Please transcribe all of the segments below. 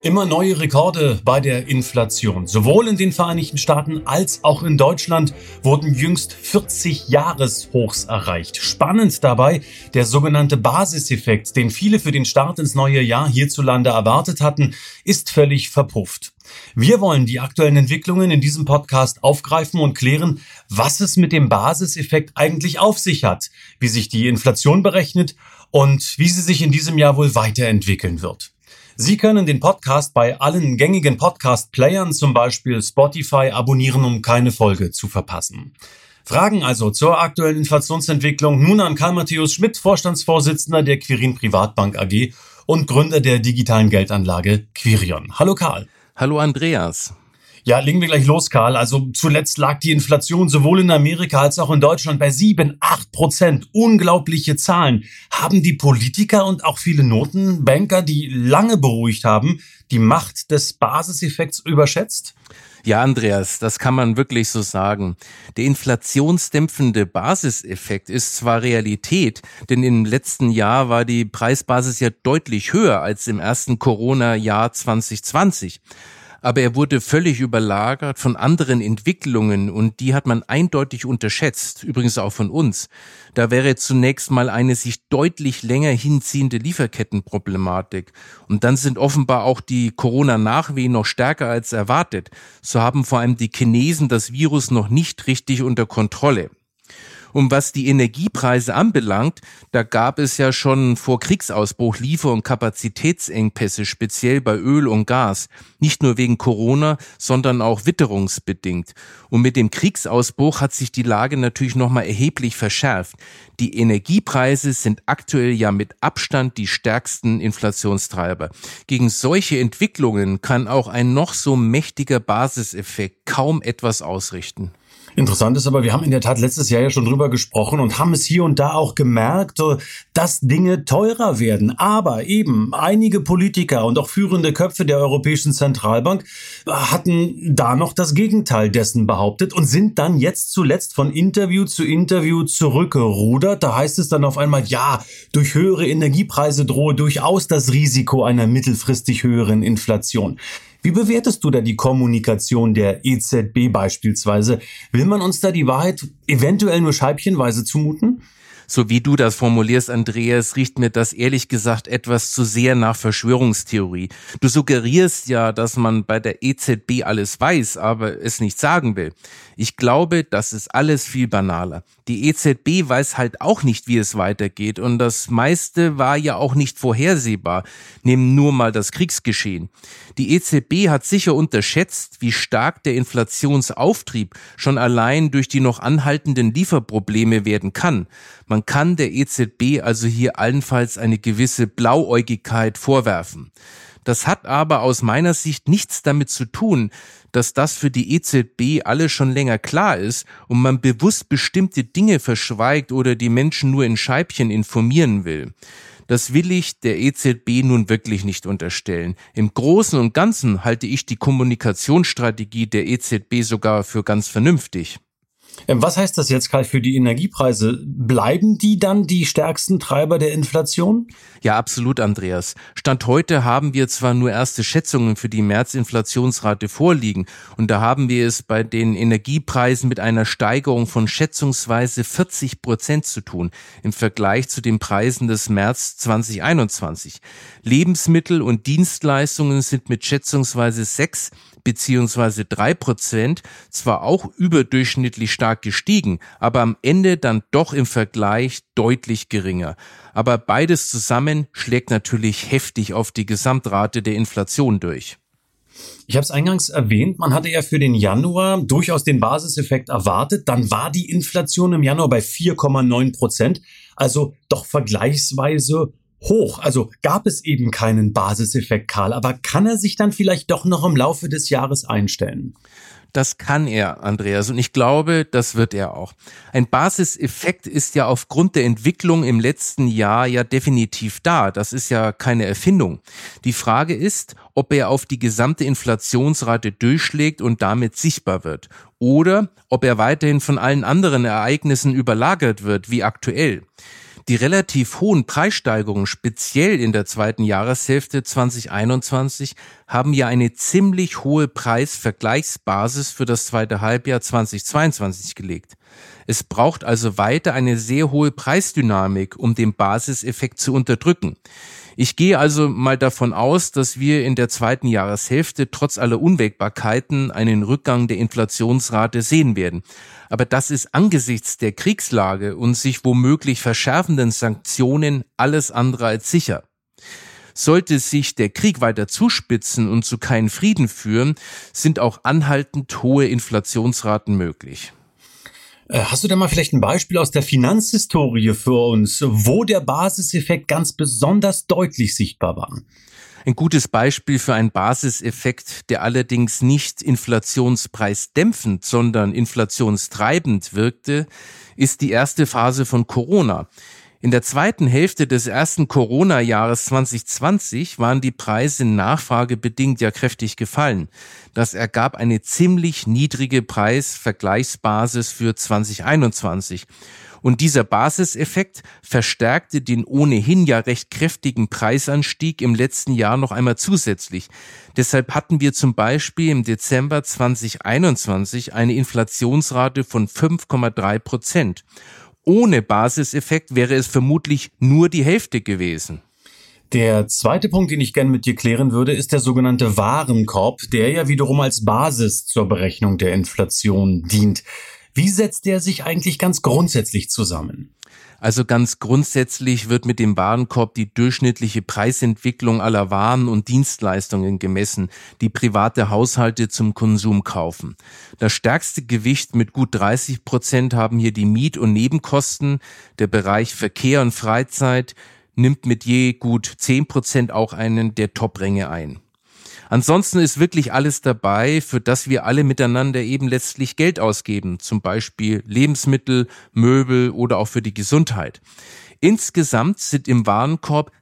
Immer neue Rekorde bei der Inflation. Sowohl in den Vereinigten Staaten als auch in Deutschland wurden jüngst 40-Jahreshochs erreicht. Spannend dabei der sogenannte Basiseffekt, den viele für den Start ins neue Jahr hierzulande erwartet hatten, ist völlig verpufft. Wir wollen die aktuellen Entwicklungen in diesem Podcast aufgreifen und klären, was es mit dem Basiseffekt eigentlich auf sich hat, wie sich die Inflation berechnet und wie sie sich in diesem Jahr wohl weiterentwickeln wird. Sie können den Podcast bei allen gängigen Podcast-Playern, zum Beispiel Spotify, abonnieren, um keine Folge zu verpassen. Fragen also zur aktuellen Inflationsentwicklung nun an Karl-Matthäus Schmidt, Vorstandsvorsitzender der Quirin Privatbank AG und Gründer der digitalen Geldanlage Quirion. Hallo Karl. Hallo Andreas. Ja, legen wir gleich los, Karl. Also zuletzt lag die Inflation sowohl in Amerika als auch in Deutschland bei 7-8%. Unglaubliche Zahlen. Haben die Politiker und auch viele Notenbanker, die lange beruhigt haben, die Macht des Basiseffekts überschätzt? Ja, Andreas, das kann man wirklich so sagen. Der inflationsdämpfende Basiseffekt ist zwar Realität, denn im letzten Jahr war die Preisbasis ja deutlich höher als im ersten Corona-Jahr 2020. Aber er wurde völlig überlagert von anderen Entwicklungen und die hat man eindeutig unterschätzt, übrigens auch von uns. Da wäre zunächst mal eine sich deutlich länger hinziehende Lieferkettenproblematik. Und dann sind offenbar auch die Corona-Nachwehen noch stärker als erwartet. So haben vor allem die Chinesen das Virus noch nicht richtig unter Kontrolle. Und was die Energiepreise anbelangt, da gab es ja schon vor Kriegsausbruch Liefer- und Kapazitätsengpässe, speziell bei Öl und Gas. Nicht nur wegen Corona, sondern auch witterungsbedingt. Und mit dem Kriegsausbruch hat sich die Lage natürlich nochmal erheblich verschärft. Die Energiepreise sind aktuell ja mit Abstand die stärksten Inflationstreiber. Gegen solche Entwicklungen kann auch ein noch so mächtiger Basiseffekt kaum etwas ausrichten. Interessant ist aber, wir haben in der Tat letztes Jahr ja schon drüber gesprochen und haben es hier und da auch gemerkt, dass Dinge teurer werden. Aber eben einige Politiker und auch führende Köpfe der Europäischen Zentralbank hatten da noch das Gegenteil dessen behauptet und sind dann jetzt zuletzt von Interview zu Interview zurückgerudert. Da heißt es dann auf einmal, ja, durch höhere Energiepreise drohe durchaus das Risiko einer mittelfristig höheren Inflation. Wie bewertest du da die Kommunikation der EZB beispielsweise? Will man uns da die Wahrheit eventuell nur scheibchenweise zumuten? So wie du das formulierst, Andreas, riecht mir das ehrlich gesagt etwas zu sehr nach Verschwörungstheorie. Du suggerierst ja, dass man bei der EZB alles weiß, aber es nicht sagen will. Ich glaube, das ist alles viel banaler. Die EZB weiß halt auch nicht, wie es weitergeht und das meiste war ja auch nicht vorhersehbar. Nehmen nur mal das Kriegsgeschehen. Die EZB hat sicher unterschätzt, wie stark der Inflationsauftrieb schon allein durch die noch anhaltenden Lieferprobleme werden kann. Man kann der EZB also hier allenfalls eine gewisse Blauäugigkeit vorwerfen. Das hat aber aus meiner Sicht nichts damit zu tun, dass das für die EZB alles schon länger klar ist und man bewusst bestimmte Dinge verschweigt oder die Menschen nur in Scheibchen informieren will. Das will ich der EZB nun wirklich nicht unterstellen. Im Großen und Ganzen halte ich die Kommunikationsstrategie der EZB sogar für ganz vernünftig. Was heißt das jetzt, Karl, für die Energiepreise? Bleiben die dann die stärksten Treiber der Inflation? Ja, absolut, Andreas. Stand heute haben wir zwar nur erste Schätzungen für die März-Inflationsrate vorliegen und da haben wir es bei den Energiepreisen mit einer Steigerung von schätzungsweise 40% zu tun im Vergleich zu den Preisen des März 2021. Lebensmittel und Dienstleistungen sind mit schätzungsweise 6 beziehungsweise 3% zwar auch überdurchschnittlich stark gestiegen, aber am Ende dann doch im Vergleich deutlich geringer. Aber beides zusammen schlägt natürlich heftig auf die Gesamtrate der Inflation durch. Ich habe es eingangs erwähnt, man hatte ja für den Januar durchaus den Basiseffekt erwartet. Dann war die Inflation im Januar bei 4,9%, also doch vergleichsweise hoch. Also gab es eben keinen Basiseffekt, Karl. Aber kann er sich dann vielleicht doch noch im Laufe des Jahres einstellen? Das kann er, Andreas, und ich glaube, das wird er auch. Ein Basiseffekt ist ja aufgrund der Entwicklung im letzten Jahr ja definitiv da. Das ist ja keine Erfindung. Die Frage ist, ob er auf die gesamte Inflationsrate durchschlägt und damit sichtbar wird. Oder ob er weiterhin von allen anderen Ereignissen überlagert wird, wie aktuell. Die relativ hohen Preissteigerungen, speziell in der zweiten Jahreshälfte 2021, haben ja eine ziemlich hohe Preisvergleichsbasis für das zweite Halbjahr 2022 gelegt. Es braucht also weiter eine sehr hohe Preisdynamik, um den Basiseffekt zu unterdrücken. Ich gehe also mal davon aus, dass wir in der zweiten Jahreshälfte trotz aller Unwägbarkeiten einen Rückgang der Inflationsrate sehen werden. Aber das ist angesichts der Kriegslage und sich womöglich verschärfenden Sanktionen alles andere als sicher. Sollte sich der Krieg weiter zuspitzen und zu keinem Frieden führen, sind auch anhaltend hohe Inflationsraten möglich. Hast du da mal vielleicht ein Beispiel aus der Finanzhistorie für uns, wo der Basiseffekt ganz besonders deutlich sichtbar war? Ein gutes Beispiel für einen Basiseffekt, der allerdings nicht inflationspreisdämpfend, sondern inflationstreibend wirkte, ist die erste Phase von Corona. In der zweiten Hälfte des ersten Corona-Jahres 2020 waren die Preise nachfragebedingt ja kräftig gefallen. Das ergab eine ziemlich niedrige Preisvergleichsbasis für 2021. Und dieser Basiseffekt verstärkte den ohnehin ja recht kräftigen Preisanstieg im letzten Jahr noch einmal zusätzlich. Deshalb hatten wir zum Beispiel im Dezember 2021 eine Inflationsrate von 5,3%. Ohne Basiseffekt wäre es vermutlich nur die Hälfte gewesen. Der zweite Punkt, den ich gerne mit dir klären würde, ist der sogenannte Warenkorb, der ja wiederum als Basis zur Berechnung der Inflation dient. Wie setzt der sich eigentlich ganz grundsätzlich zusammen? Also ganz grundsätzlich wird mit dem Warenkorb die durchschnittliche Preisentwicklung aller Waren und Dienstleistungen gemessen, die private Haushalte zum Konsum kaufen. Das stärkste Gewicht mit gut 30% haben hier die Miet- und Nebenkosten. Der Bereich Verkehr und Freizeit nimmt mit je gut 10% auch einen der Top-Ränge ein. Ansonsten ist wirklich alles dabei, für das wir alle miteinander eben letztlich Geld ausgeben, zum Beispiel Lebensmittel, Möbel oder auch für die Gesundheit. Insgesamt sind im Warenkorb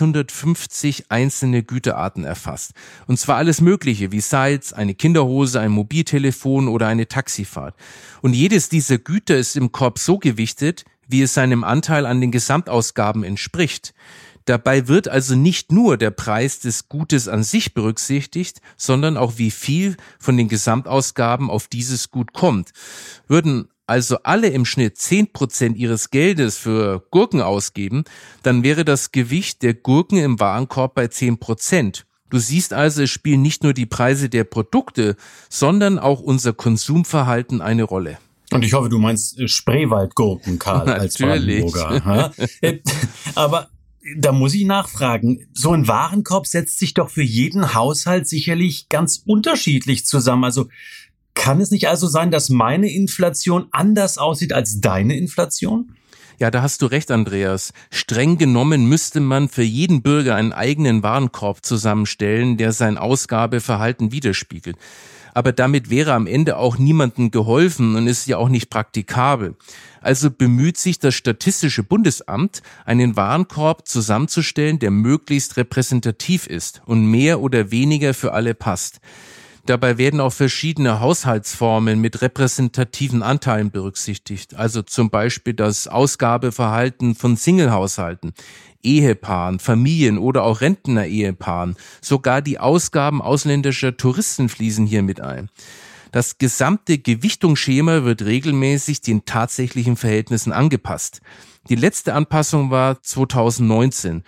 650 einzelne Güterarten erfasst. Und zwar alles Mögliche, wie Salz, eine Kinderhose, ein Mobiltelefon oder eine Taxifahrt. Und jedes dieser Güter ist im Korb so gewichtet, wie es seinem Anteil an den Gesamtausgaben entspricht. Dabei wird also nicht nur der Preis des Gutes an sich berücksichtigt, sondern auch wie viel von den Gesamtausgaben auf dieses Gut kommt. Würden also alle im Schnitt 10% ihres Geldes für Gurken ausgeben, dann wäre das Gewicht der Gurken im Warenkorb bei 10%. Du siehst also, es spielen nicht nur die Preise der Produkte, sondern auch unser Konsumverhalten eine Rolle. Und ich hoffe, du meinst Spreewaldgurken, Karl, als Brandenburger. Aber da muss ich nachfragen, so ein Warenkorb setzt sich doch für jeden Haushalt sicherlich ganz unterschiedlich zusammen. Also kann es nicht also sein, dass meine Inflation anders aussieht als deine Inflation? Ja, da hast du recht, Andreas. Streng genommen müsste man für jeden Bürger einen eigenen Warenkorb zusammenstellen, der sein Ausgabeverhalten widerspiegelt. Aber damit wäre am Ende auch niemandem geholfen und ist ja auch nicht praktikabel. Also bemüht sich das Statistische Bundesamt, einen Warenkorb zusammenzustellen, der möglichst repräsentativ ist und mehr oder weniger für alle passt. Dabei werden auch verschiedene Haushaltsformen mit repräsentativen Anteilen berücksichtigt, also zum Beispiel das Ausgabeverhalten von Singlehaushalten, Ehepaaren, Familien oder auch Rentner-Ehepaaren. Sogar die Ausgaben ausländischer Touristen fließen hier mit ein. Das gesamte Gewichtungsschema wird regelmäßig den tatsächlichen Verhältnissen angepasst. Die letzte Anpassung war 2019.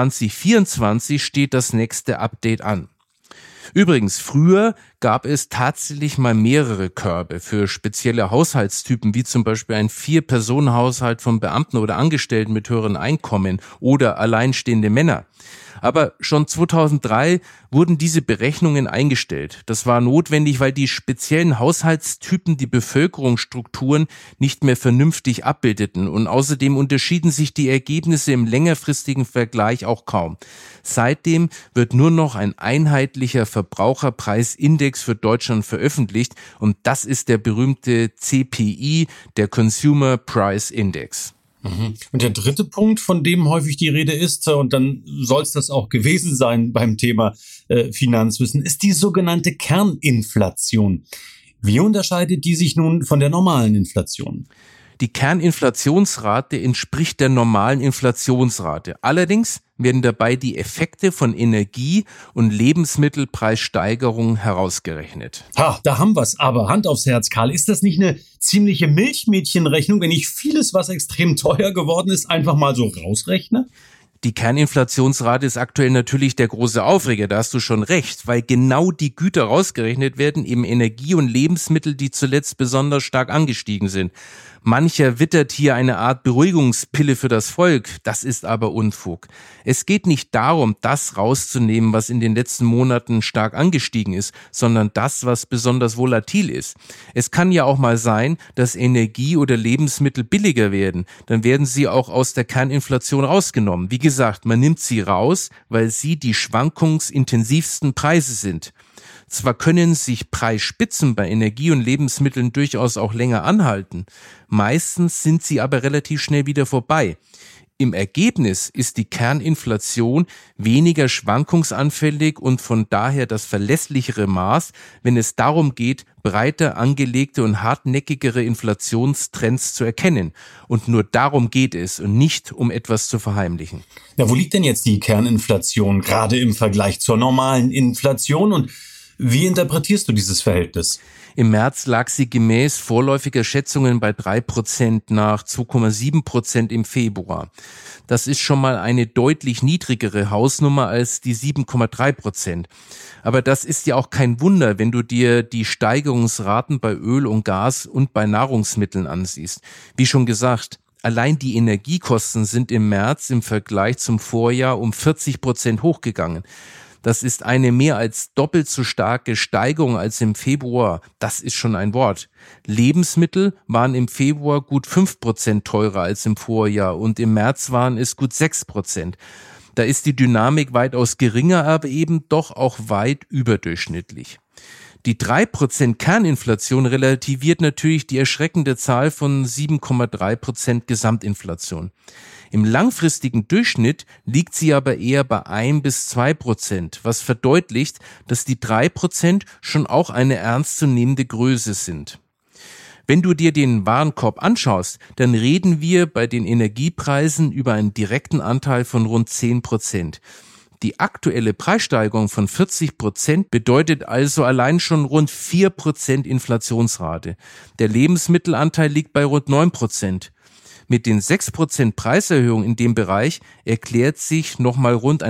2024 steht das nächste Update an. Übrigens, früher gab es tatsächlich mal mehrere Körbe für spezielle Haushaltstypen, wie zum Beispiel ein 4-Personen-Haushalt von Beamten oder Angestellten mit höheren Einkommen oder alleinstehende Männer. Aber schon 2003 wurden diese Berechnungen eingestellt. Das war notwendig, weil die speziellen Haushaltstypen die Bevölkerungsstrukturen nicht mehr vernünftig abbildeten und außerdem unterschieden sich die Ergebnisse im längerfristigen Vergleich auch kaum. Seitdem wird nur noch ein einheitlicher Verbraucherpreisindex für Deutschland veröffentlicht und das ist der berühmte CPI, der Consumer Price Index. Und der dritte Punkt, von dem häufig die Rede ist, und dann soll es das auch gewesen sein beim Thema Finanzwissen, ist die sogenannte Kerninflation. Wie unterscheidet die sich nun von der normalen Inflation? Die Kerninflationsrate entspricht der normalen Inflationsrate. Allerdings werden dabei die Effekte von Energie- und Lebensmittelpreissteigerungen herausgerechnet. Ha, da haben wir's. Aber Hand aufs Herz, Karl, ist das nicht eine ziemliche Milchmädchenrechnung, wenn ich vieles, was extrem teuer geworden ist, einfach mal so rausrechne? Die Kerninflationsrate ist aktuell natürlich der große Aufreger, da hast du schon recht, weil genau die Güter rausgerechnet werden, eben Energie und Lebensmittel, die zuletzt besonders stark angestiegen sind. Mancher wittert hier eine Art Beruhigungspille für das Volk, das ist aber Unfug. Es geht nicht darum, das rauszunehmen, was in den letzten Monaten stark angestiegen ist, sondern das, was besonders volatil ist. Es kann ja auch mal sein, dass Energie oder Lebensmittel billiger werden, dann werden sie auch aus der Kerninflation rausgenommen. Wie gesagt, man nimmt sie raus, weil sie die schwankungsintensivsten Preise sind. Zwar können sich Preisspitzen bei Energie und Lebensmitteln durchaus auch länger anhalten, meistens sind sie aber relativ schnell wieder vorbei. Im Ergebnis ist die Kerninflation weniger schwankungsanfällig und von daher das verlässlichere Maß, wenn es darum geht, breiter angelegte und hartnäckigere Inflationstrends zu erkennen. Und nur darum geht es und nicht um etwas zu verheimlichen. Ja, wo liegt denn jetzt die Kerninflation gerade im Vergleich zur normalen Inflation und wie interpretierst du dieses Verhältnis? Im März lag sie gemäß vorläufiger Schätzungen bei 3% nach 2,7% im Februar. Das ist schon mal eine deutlich niedrigere Hausnummer als die 7,3%. Aber das ist ja auch kein Wunder, wenn du dir die Steigerungsraten bei Öl und Gas und bei Nahrungsmitteln ansiehst. Wie schon gesagt, allein die Energiekosten sind im März im Vergleich zum Vorjahr um 40% hochgegangen. Das ist eine mehr als doppelt so starke Steigerung als im Februar. Das ist schon ein Wort. Lebensmittel waren im Februar gut 5% teurer als im Vorjahr und im März waren es gut 6%. Da ist die Dynamik weitaus geringer, aber eben doch auch weit überdurchschnittlich. Die 3% Kerninflation relativiert natürlich die erschreckende Zahl von 7,3% Gesamtinflation. Im langfristigen Durchschnitt liegt sie aber eher bei 1-2%, was verdeutlicht, dass die 3% schon auch eine ernstzunehmende Größe sind. Wenn du dir den Warenkorb anschaust, dann reden wir bei den Energiepreisen über einen direkten Anteil von rund 10%. Die aktuelle Preissteigerung von 40% bedeutet also allein schon rund 4% Inflationsrate. Der Lebensmittelanteil liegt bei rund 9%. Mit den 6% Preiserhöhung in dem Bereich erklärt sich nochmal rund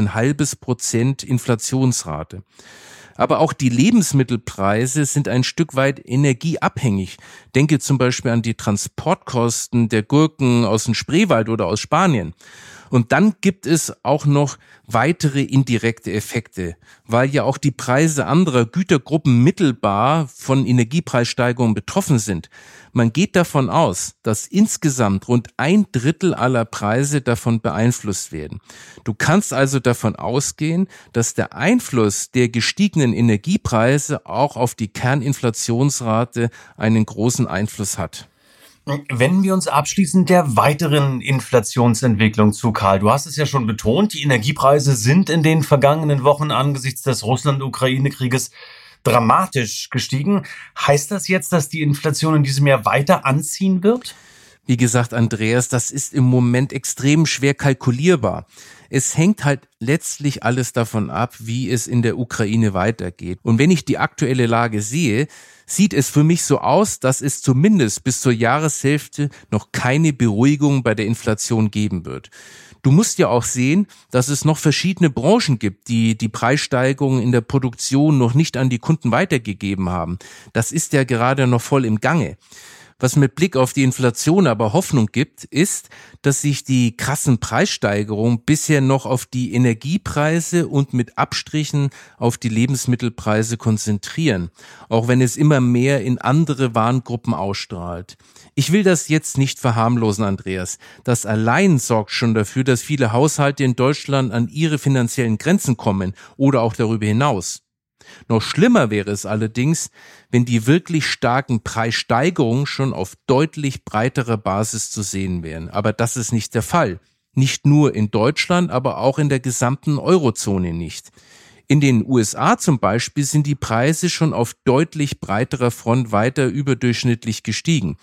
0,5% Inflationsrate. Aber auch die Lebensmittelpreise sind ein Stück weit energieabhängig. Denke zum Beispiel an die Transportkosten der Gurken aus dem Spreewald oder aus Spanien. Und dann gibt es auch noch weitere indirekte Effekte, weil ja auch die Preise anderer Gütergruppen mittelbar von Energiepreissteigerungen betroffen sind. Man geht davon aus, dass insgesamt rund 1/3 aller Preise davon beeinflusst werden. Du kannst also davon ausgehen, dass der Einfluss der gestiegenen Energiepreise auch auf die Kerninflationsrate einen großen Einfluss hat. Wenden wir uns abschließend der weiteren Inflationsentwicklung zu, Karl. Du hast es ja schon betont, die Energiepreise sind in den vergangenen Wochen angesichts des Russland-Ukraine-Krieges dramatisch gestiegen. Heißt das jetzt, dass die Inflation in diesem Jahr weiter anziehen wird? Wie gesagt, Andreas, das ist im Moment extrem schwer kalkulierbar. Es hängt halt letztlich alles davon ab, wie es in der Ukraine weitergeht. Und wenn ich die aktuelle Lage sehe, sieht es für mich so aus, dass es zumindest bis zur Jahreshälfte noch keine Beruhigung bei der Inflation geben wird. Du musst ja auch sehen, dass es noch verschiedene Branchen gibt, die die Preissteigerungen in der Produktion noch nicht an die Kunden weitergegeben haben. Das ist ja gerade noch voll im Gange. Was mit Blick auf die Inflation aber Hoffnung gibt, ist, dass sich die krassen Preissteigerungen bisher noch auf die Energiepreise und mit Abstrichen auf die Lebensmittelpreise konzentrieren, auch wenn es immer mehr in andere Warengruppen ausstrahlt. Ich will das jetzt nicht verharmlosen, Andreas. Das allein sorgt schon dafür, dass viele Haushalte in Deutschland an ihre finanziellen Grenzen kommen oder auch darüber hinaus. Noch schlimmer wäre es allerdings, wenn die wirklich starken Preissteigerungen schon auf deutlich breiterer Basis zu sehen wären. Aber das ist nicht der Fall. Nicht nur in Deutschland, aber auch in der gesamten Eurozone nicht. In den USA zum Beispiel sind die Preise schon auf deutlich breiterer Front weiter überdurchschnittlich gestiegen.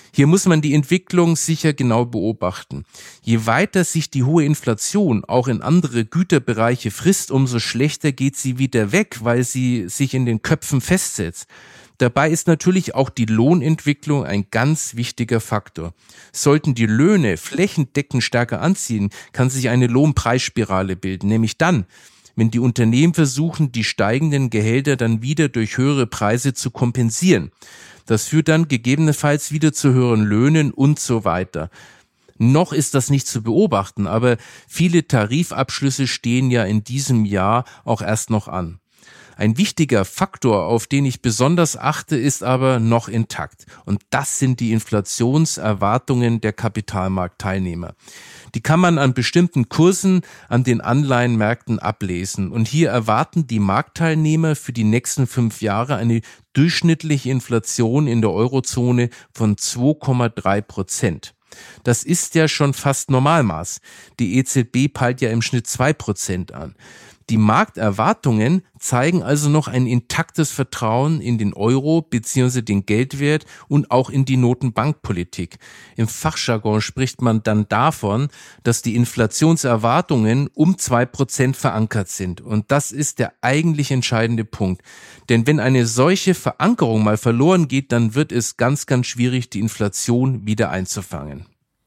Hier muss man die Entwicklung sicher genau beobachten. Je weiter sich die hohe Inflation auch in andere Güterbereiche frisst, umso schlechter geht sie wieder weg, weil sie sich in den Köpfen festsetzt. Dabei ist natürlich auch die Lohnentwicklung ein ganz wichtiger Faktor. Sollten die Löhne flächendeckend stärker anziehen, kann sich eine Lohnpreisspirale bilden, nämlich dann, wenn die Unternehmen versuchen, die steigenden Gehälter dann wieder durch höhere Preise zu kompensieren. Das führt dann gegebenenfalls wieder zu höheren Löhnen und so weiter. Noch ist das nicht zu beobachten, aber viele Tarifabschlüsse stehen ja in diesem Jahr auch erst noch an. Ein wichtiger Faktor, auf den ich besonders achte, ist aber noch intakt. Und das sind die Inflationserwartungen der Kapitalmarktteilnehmer. Die kann man an bestimmten Kursen an den Anleihenmärkten ablesen. Und hier erwarten die Marktteilnehmer für die nächsten 5 Jahre eine durchschnittliche Inflation in der Eurozone von 2,3%. Das ist ja schon fast Normalmaß. Die EZB peilt ja im Schnitt 2% an. Die Markterwartungen zeigen also noch ein intaktes Vertrauen in den Euro bzw. den Geldwert und auch in die Notenbankpolitik. Im Fachjargon spricht man dann davon, dass die Inflationserwartungen um 2% verankert sind. Und das ist der eigentlich entscheidende Punkt. Denn wenn eine solche Verankerung mal verloren geht, dann wird es ganz, ganz schwierig, die Inflation wieder einzufangen.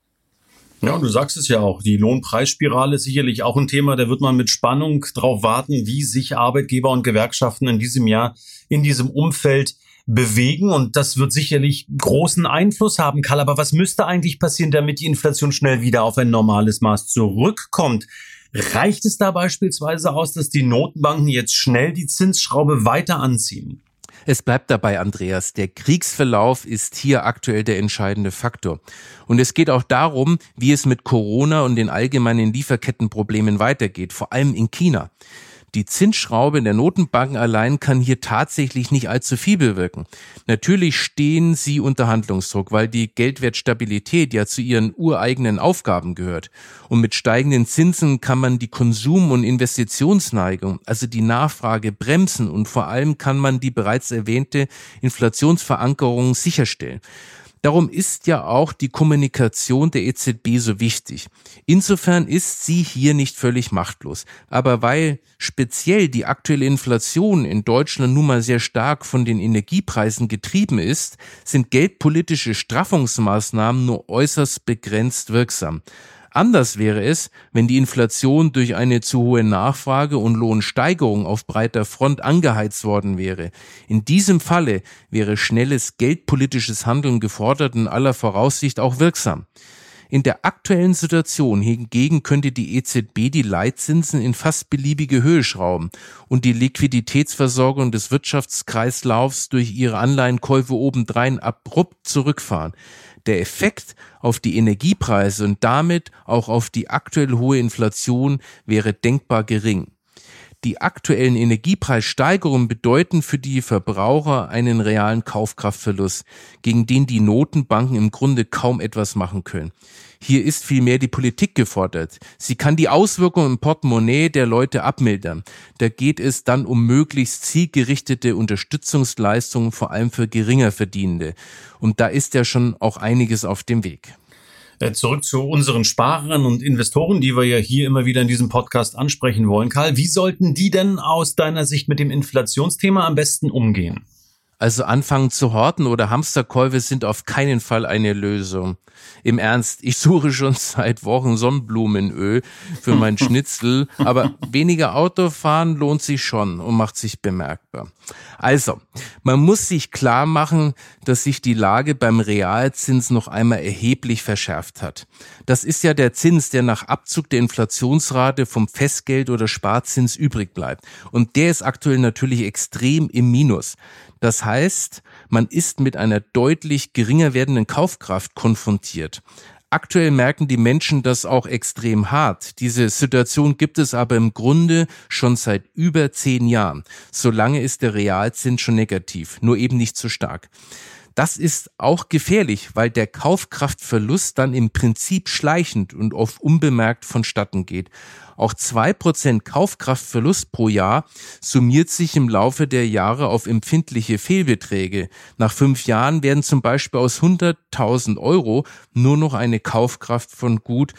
Ja, du sagst es ja auch, die Lohnpreisspirale ist sicherlich auch ein Thema, da wird man mit Spannung drauf warten, wie sich Arbeitgeber und Gewerkschaften in diesem Jahr in diesem Umfeld bewegen, und das wird sicherlich großen Einfluss haben, Karl. Aber was müsste eigentlich passieren, damit die Inflation schnell wieder auf ein normales Maß zurückkommt? Reicht es da beispielsweise aus, dass die Notenbanken jetzt schnell die Zinsschraube weiter anziehen? Es bleibt dabei, Andreas, der Kriegsverlauf ist hier aktuell der entscheidende Faktor. Und es geht auch darum, wie es mit Corona und den allgemeinen Lieferkettenproblemen weitergeht, vor allem in China. Die Zinsschraube der Notenbanken allein kann hier tatsächlich nicht allzu viel bewirken. Natürlich stehen sie unter Handlungsdruck, weil die Geldwertstabilität ja zu ihren ureigenen Aufgaben gehört. Und mit steigenden Zinsen kann man die Konsum- und Investitionsneigung, also die Nachfrage, bremsen, und vor allem kann man die bereits erwähnte Inflationsverankerung sicherstellen. Darum ist ja auch die Kommunikation der EZB so wichtig. Insofern ist sie hier nicht völlig machtlos. Aber weil speziell die aktuelle Inflation in Deutschland nun mal sehr stark von den Energiepreisen getrieben ist, sind geldpolitische Straffungsmaßnahmen nur äußerst begrenzt wirksam. Anders wäre es, wenn die Inflation durch eine zu hohe Nachfrage und Lohnsteigerung auf breiter Front angeheizt worden wäre. In diesem Falle wäre schnelles geldpolitisches Handeln gefordert und aller Voraussicht auch wirksam. In der aktuellen Situation hingegen könnte die EZB die Leitzinsen in fast beliebige Höhe schrauben und die Liquiditätsversorgung des Wirtschaftskreislaufs durch ihre Anleihenkäufe obendrein abrupt zurückfahren. Der Effekt auf die Energiepreise und damit auch auf die aktuell hohe Inflation wäre denkbar gering. Die aktuellen Energiepreissteigerungen bedeuten für die Verbraucher einen realen Kaufkraftverlust, gegen den die Notenbanken im Grunde kaum etwas machen können. Hier ist vielmehr die Politik gefordert. Sie kann die Auswirkungen im Portemonnaie der Leute abmildern. Da geht es dann um möglichst zielgerichtete Unterstützungsleistungen, vor allem für Geringerverdienende. Und da ist ja schon auch einiges auf dem Weg. Zurück zu unseren Sparern und Investoren, die wir ja hier immer wieder in diesem Podcast ansprechen wollen. Karl, wie sollten die denn aus deiner Sicht mit dem Inflationsthema am besten umgehen? Also anfangen zu horten oder Hamsterkäufe sind auf keinen Fall eine Lösung. Im Ernst, ich suche schon seit Wochen Sonnenblumenöl für mein Schnitzel, aber weniger Autofahren lohnt sich schon und macht sich bemerkbar. Also, man muss sich klar machen, dass sich die Lage beim Realzins noch einmal erheblich verschärft hat. Das ist ja der Zins, der nach Abzug der Inflationsrate vom Festgeld oder Sparzins übrig bleibt. Und der ist aktuell natürlich extrem im Minus. Das heißt, man ist mit einer deutlich geringer werdenden Kaufkraft konfrontiert. Aktuell merken die Menschen das auch extrem hart. Diese Situation gibt es aber im Grunde schon seit über 10 Jahren. Solange ist der Realzins schon negativ, nur eben nicht so stark. Das ist auch gefährlich, weil der Kaufkraftverlust dann im Prinzip schleichend und oft unbemerkt vonstatten geht. Auch 2% Kaufkraftverlust pro Jahr summiert sich im Laufe der Jahre auf empfindliche Fehlbeträge. Nach 5 Jahren werden zum Beispiel aus 100.000 Euro nur noch eine Kaufkraft von gut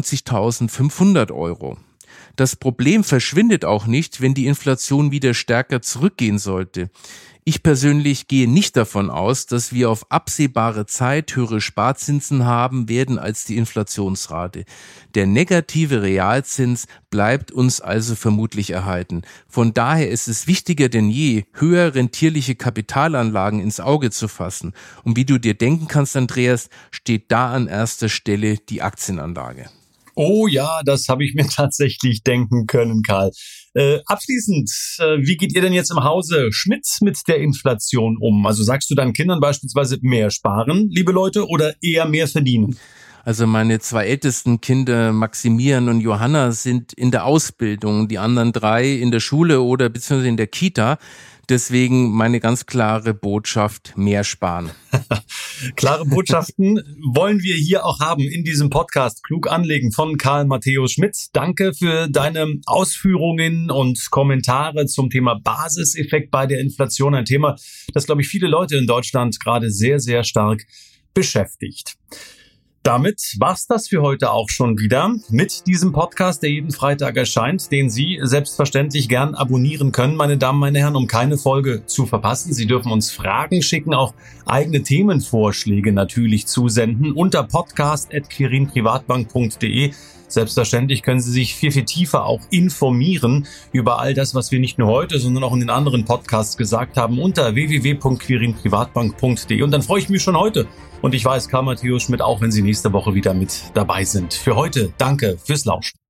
90.500 Euro. Das Problem verschwindet auch nicht, wenn die Inflation wieder stärker zurückgehen sollte. Ich persönlich gehe nicht davon aus, dass wir auf absehbare Zeit höhere Sparzinsen haben werden als die Inflationsrate. Der negative Realzins bleibt uns also vermutlich erhalten. Von daher ist es wichtiger denn je, höher rentierliche Kapitalanlagen ins Auge zu fassen. Und wie du dir denken kannst, Andreas, steht da an erster Stelle die Aktienanlage. Oh ja, das habe ich mir tatsächlich denken können, Karl. Abschließend, wie geht ihr denn jetzt im Hause Schmidt mit der Inflation um? Also sagst du deinen Kindern beispielsweise mehr sparen, liebe Leute, oder eher mehr verdienen? Also meine 2 ältesten Kinder, Maximilian und Johanna, sind in der Ausbildung, die anderen 3 in der Schule oder beziehungsweise in der Kita. Deswegen meine ganz klare Botschaft, mehr sparen. Klare Botschaften wollen wir hier auch haben in diesem Podcast Klug anlegen von Karl Matthäus Schmidt. Danke für deine Ausführungen und Kommentare zum Thema Basiseffekt bei der Inflation. Ein Thema, das, glaube ich, viele Leute in Deutschland gerade sehr, sehr stark beschäftigt. Damit war's das für heute auch schon wieder mit diesem Podcast, der jeden Freitag erscheint, den Sie selbstverständlich gern abonnieren können, meine Damen, meine Herren, um keine Folge zu verpassen. Sie dürfen uns Fragen schicken, auch eigene Themenvorschläge natürlich zusenden unter podcast@quirinprivatbank.de. Selbstverständlich können Sie sich viel, viel tiefer auch informieren über all das, was wir nicht nur heute, sondern auch in den anderen Podcasts gesagt haben, unter www.quirinprivatbank.de. Und dann freue ich mich schon heute. Und ich weiß, Karl Matthäus Schmidt auch, wenn Sie nächste Woche wieder mit dabei sind. Für heute danke fürs Lauschen.